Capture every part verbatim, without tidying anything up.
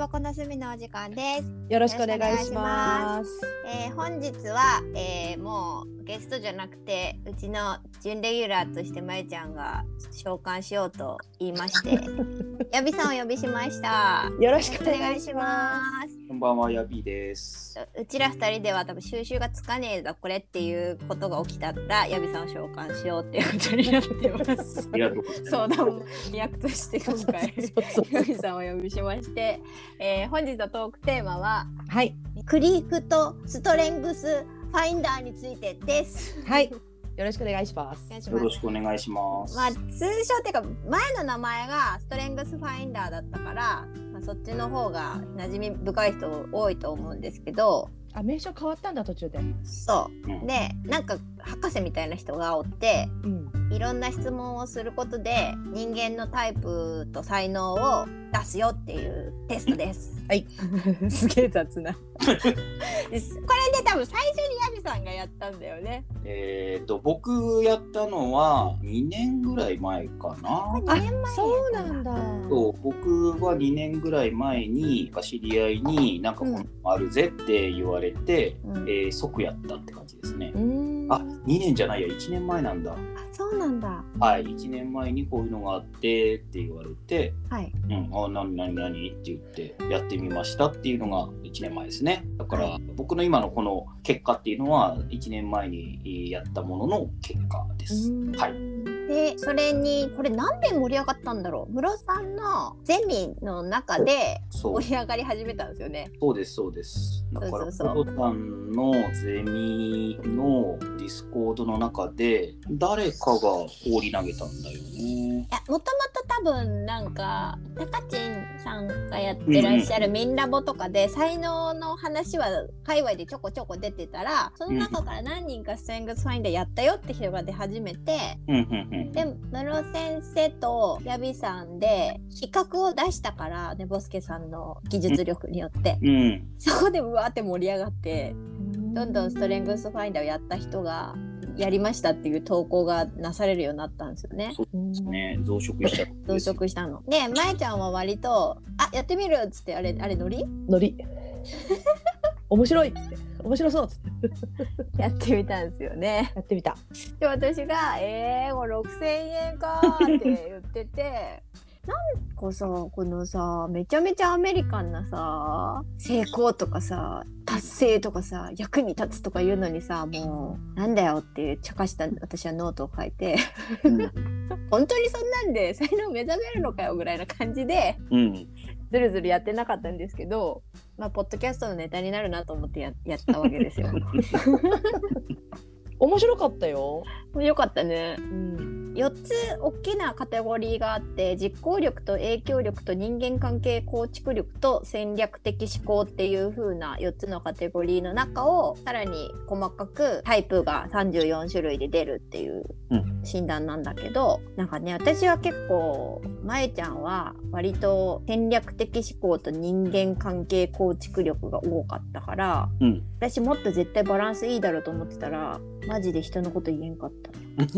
箱の隅のお時間です。 よろしくお願いします。 えー、本日は、えー、もうゲストじゃなくてうちの準レギュラーとしてまゆちゃんが召喚しようと言いましてヤビさんをお呼びしました。 よろしくお願いします。 こんばんは、ヤビです。 うちら二人では多分収集がつかねえだこれっていうことが起きたらヤビさんを召喚しようっていうことになってます。 ありがとうございます。 相談役として今回ヤビさんをお呼びしまして、えー、本日のトークテーマは、 はい、 クリークとストレングスファインダーについてです。 はい、よろしくお願いします。 よろしくお願いします。 まあ通称っていうか前の名前がストレングスファインダーだったから、まあ、そっちの方が馴染み深い人多いと思うんですけど、 あ、名称変わったんだ途中で。 そう、うん、でなんか博士みたいな人がおって、うん、いろんな質問をすることで人間のタイプと才能を出すよっていうテストです。 はいすげえ雑なこれで多分最初にヤビさんがやったんだよね。 えーと僕やったのはにねんぐらい前かな。 にねんまえ。 そうなんだ。 そう、僕はにねんぐらい前に知り合いになんかこのあるぜって言われて、うん、えー、即やったって感じですね。うん、あ、にねんじゃないや、いちねんまえなんだ。 あ、そうなんだ。 はい、いちねんまえにこういうのがあってって言われて、 はい、 うん、あ、なになになにって言ってやってみましたっていうのがいちねんまえですね。だから、はい、僕の今のこの結果っていうのはいちねんまえにやったものの結果です。はい。 でそれにこれ何で盛り上がったんだろう。ムロさんのゼミの中で盛り上がり始めたんですよね。 そうですそうです。だからムロさんのゼミのディスコードの中で誰かが放り投げたんだよね。 いや、もともと多分なんかたかちんさんがやってらっしゃるミンラボとかで、うんうん、才能の話は界隈でちょこちょこ出てたら、その中から何人かストレングスファインダーやったよって人が出始めて、 うんうんうん、 でムロ先生とヤビさんで比較を出したからね、ボスケさんの技術力によって、 うん、 そこでうわーって盛り上がってどんどんストレングスファインダーをやった人がやりましたっていう投稿がなされるようになったんですよね。 そうですね、増殖しちゃった増殖したので、まえちゃんは割とあやってみるっつって、あれあれノリノリ面白いっつって面白そうっつってやってみたんですよね。 やってみた。 で私がえー、もうろくせんえんかーって言っててなんかさ、このさめちゃめちゃアメリカンなさ成功とかさ達成とかさ役に立つとか言うのにさ、もうなんだよって茶化した私はノートを書いて、うん、本当にそんなんで才能目覚めるのかよぐらいな感じで、うん、ずるずるやってなかったんですけど、まあポッドキャストのネタになるなと思って や, やったわけですよ。 面白かったよ。 よかったね。うん、よっつ大きなカテゴリーがあって、実行力と影響力と人間関係構築力と戦略的思考っていう風なよっつのカテゴリーの中をさらに細かくタイプがさんじゅうよんしゅるいで出るっていう診断なんだけど、うん、なんかね、私は結構まえちゃんは割と戦略的思考と人間関係構築力が多かったから、うん、私もっと絶対バランスいいだろうと思ってたらマジで人のこと言えんかった。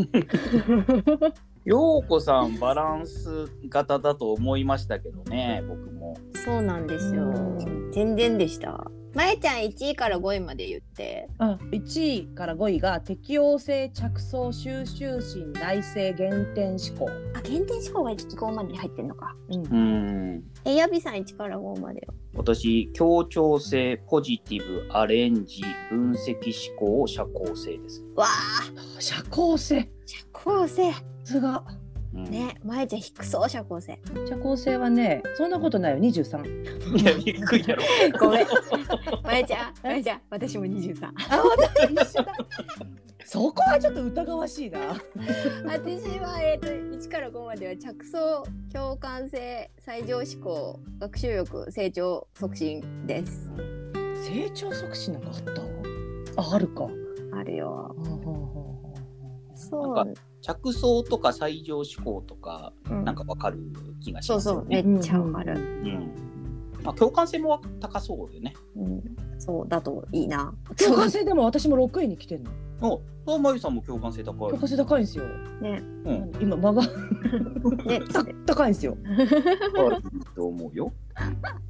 ようこさんバランス型だと思いましたけどね、僕も。 そうなんですよ。全然でした。まえちゃんいちいからごいまで言って。 あ、いちいからごいが適応性、着想、収集心、内省、減点思考。 あ、減点思考がごまでに入ってんのか。うん。うんえ、ヤビさんいちからごまでよ。 私、協調性、ポジティブ、アレンジ、分析思考、社交性です。 わあ、社交性。 社交性。 すが。 ね、まえちゃん低そう、社交性。 社交性はね、そんなことないよ、にじゅうさん。 いや、低いやろ。 ごめん。まえちゃん、まえちゃん、私もにじゅうさん。あ、 私一緒だ。そこはちょっと疑わしいな。 私は、えーと、いちからごまでは着想、共感性、最上思考、学習力、成長促進です。 成長促進なんかあった？あ、あるか。 あるよ。 そうなんか着想とか最上思考とか、うん、なんかわかる気がしますよね。 そうそう、めっちゃわかる。うんうんまあ、共感性も高そうよね。 うん、そうだといいな。 共感性でも私もろくいに来てるの。 あ、まゆさんも共感性高い。 共感性高いんですよ。 ね。 うん、今間がね高いんですよ。 と思うよ。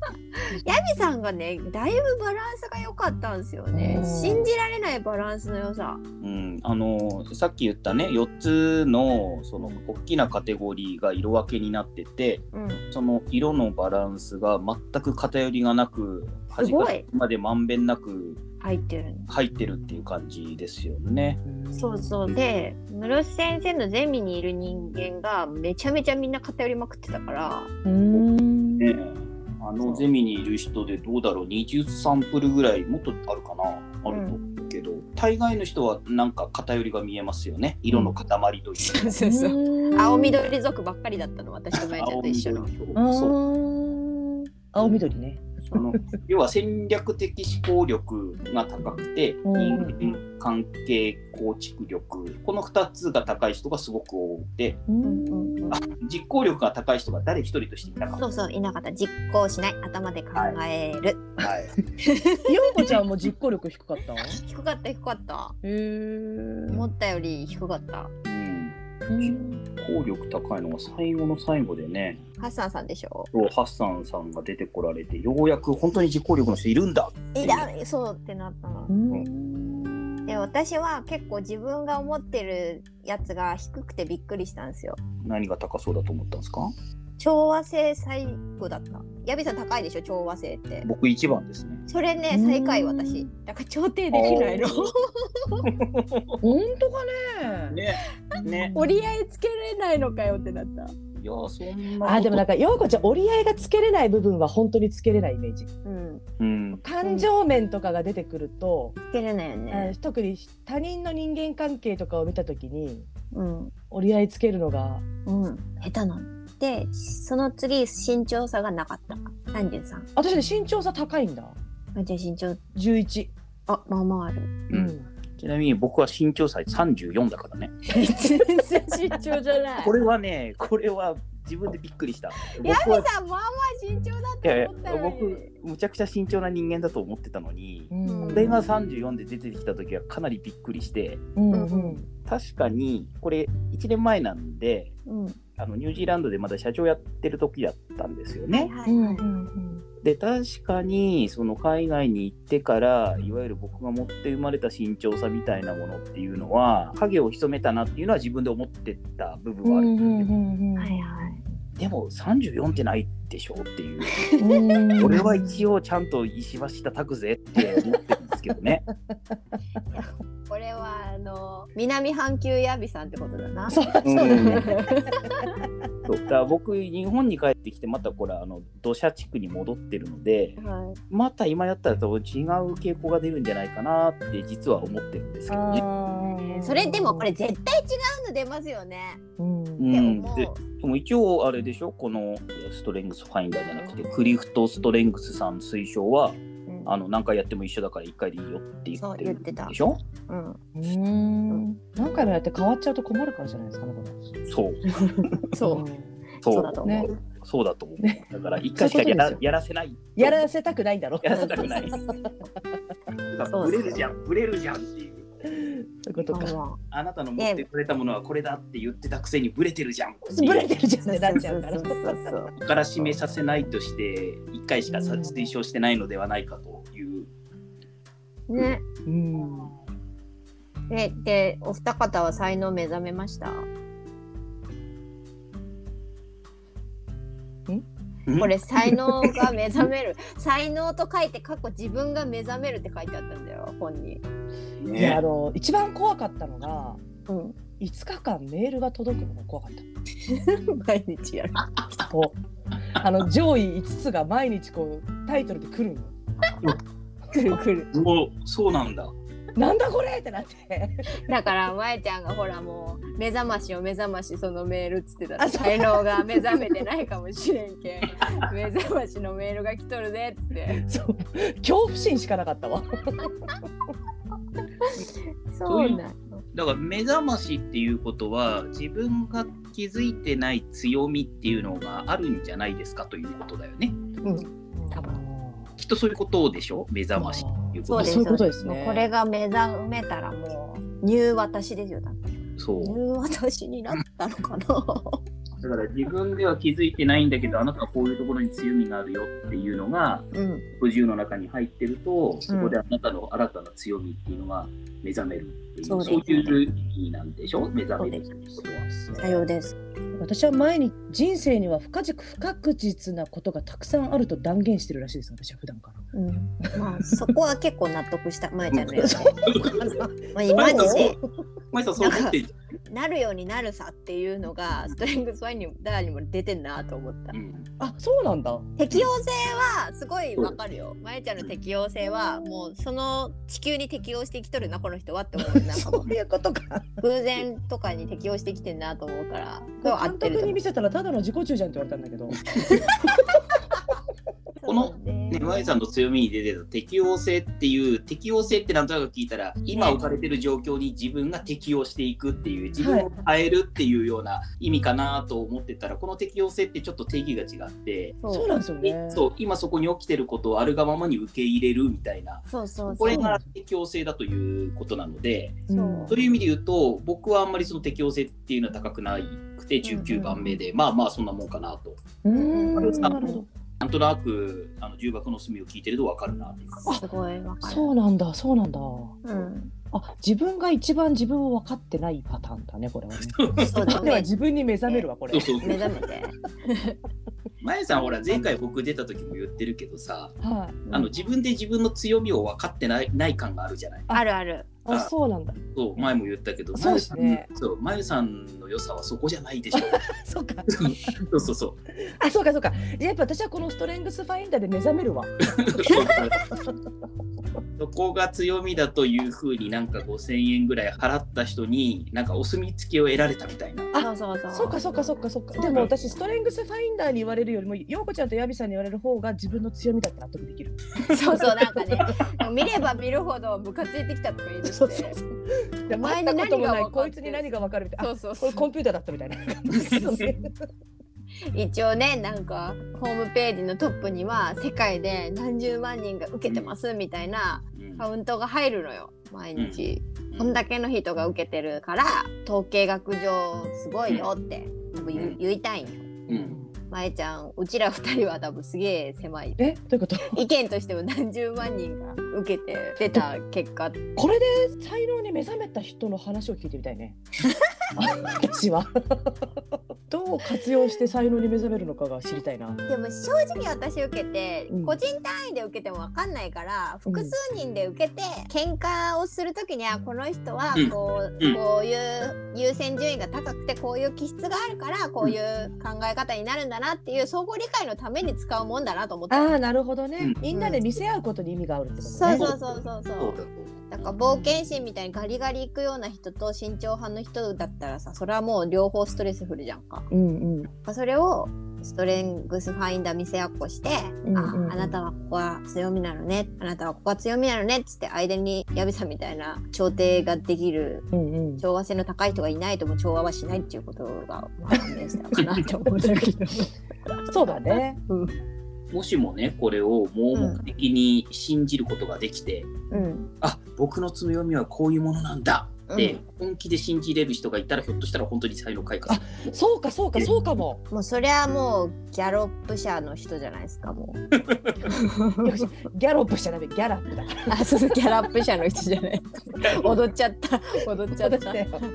ヤビさんがねだいぶバランスが良かったんですよね。信じられないバランスの良さ。 うん、あのさっき言ったねよっつのその大きなカテゴリーが色分けになってて、 うん、 その色のバランスが全く偏りがなく端から端までまんべんなく入ってる入ってるっていう感じですよね。 そうそうで室伏先生のゼミにいる人間がめちゃめちゃみんな偏りまくってたから、 うーん、 ね、あのゼミにいる人でどうだろうにじゅうサンプルぐらいもっとあるかなあると思うけど、うん、大概の人はなんか偏りが見えますよね。色の塊というか、 そうそうそう青緑族ばっかりだったの私とまやちゃんと一緒の。 そう青緑ね。 その要は戦略的思考力が高くて人間関係構築力このふたつが高い人がすごく多くて、実行力が高い人が誰一人としていなかった。 そうそういなかった。実行しない頭で考える。 はい。 ようこちゃんも実行力低かった？ 低かった低かった。 へー。 思ったより低かった。 うん、実行力高いのが最後の最後でね、 ハッサンさんでしょ。 そうハッサンさんが出てこられてようやく本当に実行力の人いるんだいだそうってなったの。うんで私は結構自分が思ってるやつが低くてびっくりしたんですよ。 何が高そうだと思ったんですか？ 調和性最後だった。ヤビさん高いでしょ調和性って。 僕いちばんですね。 それね最下位私。だから調停できないの。 本当かね。 ねね。 折り合いつけれないのかよってなった。 いやそんな。 あでもなんかようこちゃん折り合いがつけれない部分は本当につけれないイメージ。 うんうん、 感情面とかが出てくると、 つけれないよね。 特に他人の人間関係とかを見たときに、 うん、 折り合いつけるのが、 うん、下手なの。でその次身長差がなかったさんじゅうさん。 私ね身長差高いんだ。 じゃあ身長じゅういち。 あまあまあある。 うん。ちなみに僕は身長差さんじゅうよんだからね。 全然身長じゃない。 これはねこれは自分でびっくりした。 ヤミさんまあまあ身長だって思ったのに。 僕むちゃくちゃ身長な人間だと思ってたのに、 うん、 これがさんじゅうよんで出てきた時はかなりびっくりして、 うんうん、 確かにこれいちねんまえなんで、うん、あのニュージーランドでまだ社長やってる時だったんですよね。 はいはいはい、 で確かにその海外に行ってからいわゆる僕が持って生まれた身長差みたいなものっていうのは影を潜めたなっていうのは自分で思ってた部分はあるんですよ。 はいはい。 でもさんじゅうよんってないでしょっていう俺は一応ちゃんと石橋叩くぜって思ってるんですけどね。 これはあの南半球ヤビさんってことだな。 そうそうだね。 そうだから僕日本に帰ってきてまたこれあの土砂地区に戻ってるので、はい、また今やったら多分違う傾向が出るんじゃないかなって実は思ってるんですけどね。 それでもこれ絶対違うの出ますよね。 うん、 って思う。 ででも一応あれでしょこのストレングスファインダーじゃなくてクリフトストレングスさん推奨は、うん、あの何回やっても一緒だからいっかいでいいよって言ってるでしょ。 うん、 うーん何回もやって変わっちゃうと困るからじゃないですかねこれ。 そうそうそうだと思う、ね、 そうだと思う、ね、だから一回しかやら、やらせないやらせたくないんだろ。 やらせたくないブレるじゃんブレるじゃんっていう。 そういうことか。 あなたの持ってくれたものはこれだって言ってたくせにブレてるじゃん。 ブレてるじゃんねなっちゃうから。 そうそうそうそうここから示させないとしていっかいしか推奨してないのではないかという。 ね。 うん。 で、でお二方は才能目覚めました？ん？これ才能が目覚める才能と書いて過去自分が目覚めるって書いてあったんだよ本に。 ね、いやあの一番怖かったのが、 うん、 いつかかんメールが届くのが怖かった。 毎日やる。 こうあの上位いつつが毎日こうタイトルで来るの。 来る来る。 もうそうなんだ。 なんだこれってなって。 だからまえちゃんがほらもう目覚ましを目覚ましそのメールっつってた才能が目覚めてないかもしれんけん目覚ましのメールが来とるでっつってそう恐怖心しかなかったわ。 そうなんだから目覚ましっていうことは自分が気づいてない強みっていうのがあるんじゃないですかということだよね。 うん、多分きっとそういうことでしょ目覚ましっていうこと。 そういうことですね。 これが目覚めたらもうニュー私ですよ。だってそうニュー私になったのかな。 だから自分では気づいてないんだけど、あなたはこういうところに強みがあるよっていうのがごじゅうの中に入ってると、そこであなたの新たな強みっていうのが目覚めるっていう、うん、そういう意味なんでしょ、目覚めるってことは。 さようです。 私は前に人生には不可不確実なことがたくさんあると断言してるらしいです、私は普段から。うん、 まあそこは結構納得した、まえちゃんのようまあ今までまえさんそう思ってる。 なるようになるさっていうのがストレングスファインダーにも出てんなと思った、 うん、あ、そうなんだ。 適応性はすごいわかるよ。まえちゃんの適応性はもうその地球に適応してきとるなこの人はって思う。なんかもうそういうことか。 偶然とかに適応してきてんなと思うから、 監督に見せたらただの自己中じゃんって言われたんだけどこのね、まえさんの強みに出てた適応性っていう、適応性ってなんとなく聞いたら、今置かれてる状況に自分が適応していくっていう、自分を変えるっていうような意味かなと思ってたら、この適応性ってちょっと定義が違って、 そうなんですよね。 そう、今そこに起きてることをあるがままに受け入れるみたいな、 そうそうそう、 これが適応性だということなので、 そうという意味で言うと、僕はあんまりその適応性っていうのは高くなくてじゅうきゅうばんめで、うんうん、まあまあそんなもんかなと。 うーん、なるほど。 なんとなくあの重箱の隅を聞いてると分かるなっていうか。 すごい分かる。 そうなんだ、そうなんだ。 うん、 あ、自分が一番自分を分かってないパターンだね、これはね。 そうだね。 では自分に目覚めるわ、これ。 そうそうそう、 目覚めて。 まえさんほら前回僕出た時も言ってるけどさ、 はい、 あの自分で自分の強みを分かってない、ない感があるじゃない。 あるある。 あ、そうなんだ。 そう前も言ったけど、 そうですね。 そう、まゆさんの良さはそこじゃないでしょ。 そうか。 そうそうそう。 あ、そうかそうか。やっぱ私はこのストレングスファインダーで目覚めるわ。 そこが強みだというふうになんかごせんえんぐらい払った人になんかお墨付きを得られたみたいな。 あ、そうそうそう。 そうかそうかそうかそうか。でも私ストレングスファインダーに言われるよりもようこちゃんとヤビさんに言われる方が自分の強みだって納得できる。 そうそう、なんかね、見れば見るほどムカついてきたとか言って。そうそうそう。 お前に何が分かる、こいつに何が分かるみたいな。そうそうそう。これコンピューターだったみたいな。 一応ね、なんかホームページのトップには世界で何十万人が受けてますみたいなカウントが入るのよ、毎日。こんだけの人が受けてるから統計学上すごいよって言, 言いたいんよ。まえちゃん、うちら二人は多分すげえ狭い。 え、どういうこと？ 意見としては何十万人が受けて出た結果。 これで才能に目覚めた人の話を聞いてみたいね。私はどう活用して才能に目覚めるのかが知りたいな。 でも正直私受けて、うん、個人単位で受けても分かんないから、複数人で受けて喧嘩をするときには、この人はこう、うん、こういう優先順位が高くてこういう気質があるからこういう考え方になるんだなっていう相互理解のために使うもんだなと思って。 ああ、なるほどね、うん、みんなで見せ合うことに意味があるってことね。 そうそうそうそうそう。だから冒険心みたいにガリガリいくような人と慎重派の人だったらさ、それはもう両方ストレスフルじゃんか。 うんうん、 それをストレングスファインダー見せ合っこして、うんうんうん、あ、あなたはここは強みなのね、あなたはここは強みなのねっつって、間にヤビさんみたいな調停ができる、うんうん、調和性の高い人がいないとも調和はしないっていうことが判明したかなって思うんだけど。 そうだね、うん、 もしもね、これを盲目的に信じることができて、うん、あ、僕の強みはこういうものなんだって本気で信じれる人がいたら、ひょっギャ本当に才能開花する。あ、そうかそうかそうかも。 もうそれはもうギャロップ社の人じゃないですか、もう。 ギャロップ社だめ、ギャラップだ。 あ、そうそう、ギャラップ社の人じゃない。踊っちゃった、踊っちゃった。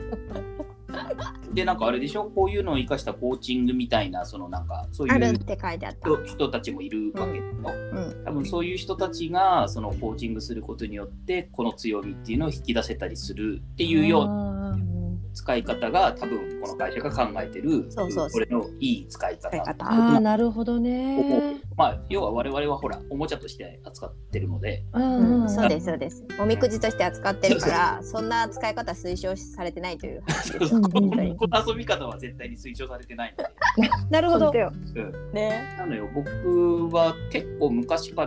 で、なんかあれでしょ、こういうのを生かしたコーチングみたいな、そのなんかそういうあるって書いてあった人, 人たちもいるわけよ、うんうん、多分そういう人たちがそのコーチングすることによってこの強みっていうのを引き出せたりするっていうような使い方が、多分この会社が考えてる、そうそうそう、これのいい使い方。 ああ、なるほどね。 まあ、要は我々はほらおもちゃとして扱ってるので、 うん、そうですそうです。おみくじとして扱ってるから、そんな使い方推奨されてないという話です。 この遊び方は絶対に推奨されてないので。 なるほど。 うん、ね。 なのよ、僕は結構昔から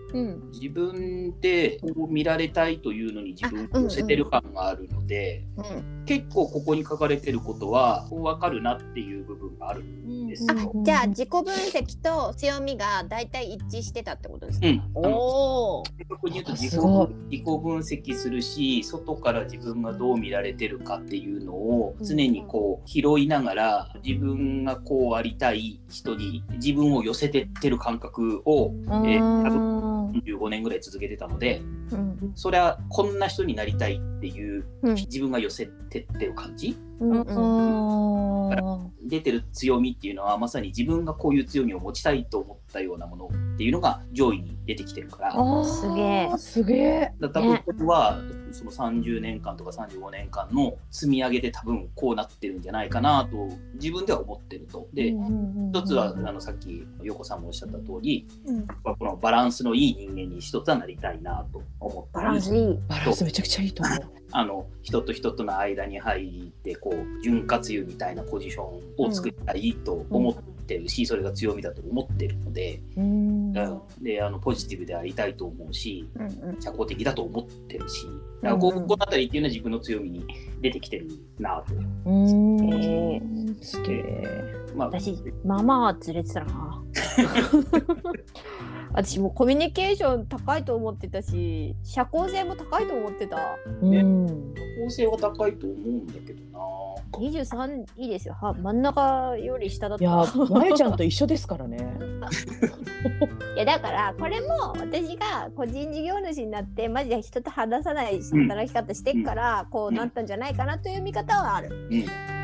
うん、 自分でこう見られたいというのに自分を寄せてる感があるので、うんうん、結構ここに書かれてることは分かるなっていう部分があるんですよ。 あ、じゃあ自己分析と強みがだいたい一致してたってことですか？うん、 おー、ここに言うと自己、自己分析するし、外から自分がどう見られてるかっていうのを常にこう拾いながら、自分がこうありたい人に自分を寄せてってる感覚を、えー、多分じゅうごねんぐらい続けてたので、うん、それはこんな人になりたいっていう、うん、自分が寄せてってる感じ、うんうん、出てる強みっていうのはまさに自分がこういう強みを持ちたいと思ったようなものっていうのが上位に出てきてるから、 すげえすげえ。 だ多分これは、ね、そのさんじゅうねんかんとかさんじゅうごねんかんの積み上げで多分こうなってるんじゃないかなと自分では思ってると。で、うんうんうん、一つはあのさっき陽子さんもおっしゃった通り、うん、このバランスのいい人間に一つはなりたいなと思ったり、 バランスいい、 バランスめちゃくちゃいいと思う。 あの人と人との間に入ってこう潤滑油みたいなポジションを作りたいと思ってるし、うん、それが強みだと思ってるので、うんうん、であのポジティブでありたいと思うし、うんうん、社交的だと思ってるし、だからここのあたりっていうのは自分の強みに出てきてるなと。 うん、えー、すげえ。まあ、私まあまあずれてたな。私もコミュニケーション高いと思ってたし、社交性も高いと思ってた。 ね、社交性は高いと思うんだけどな。 にじゅうさんいいですよ。は真ん中より下だった。 いや、まゆちゃんと一緒ですからね。 いやだからこれも私が個人事業主になってマジで人と話さない働き方してっから、うん、こうなったんじゃないかなという見方はある。うん